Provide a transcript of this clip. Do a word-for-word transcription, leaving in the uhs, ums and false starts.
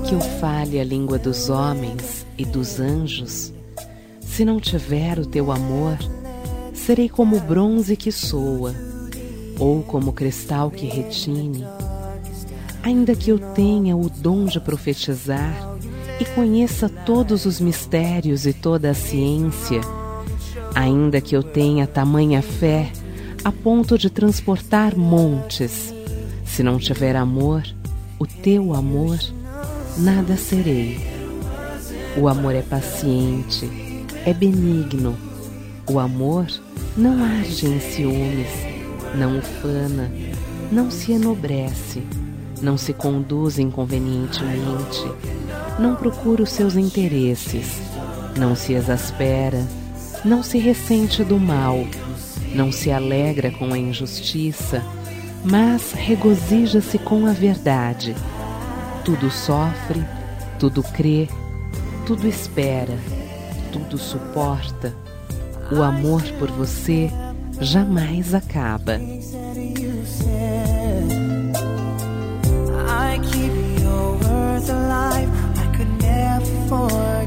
que eu fale a língua dos homens e dos anjos, se não tiver o teu amor, serei como o bronze que soa, ou como o cristal que retine. Ainda que eu tenha o dom de profetizar e conheça todos os mistérios e toda a ciência, ainda que eu tenha tamanha fé a ponto de transportar montes, se não tiver amor, o teu amor, nada serei. O amor é paciente, é benigno. O amor não arde em ciúmes, não ufana, não se enobrece, não se conduz inconvenientemente, não procura os seus interesses, não se exaspera, não se ressente do mal, não se alegra com a injustiça, mas regozija-se com a verdade. Tudo sofre, tudo crê, tudo espera, tudo suporta. O amor por você jamais acaba. I keep your words alive. I could never forget.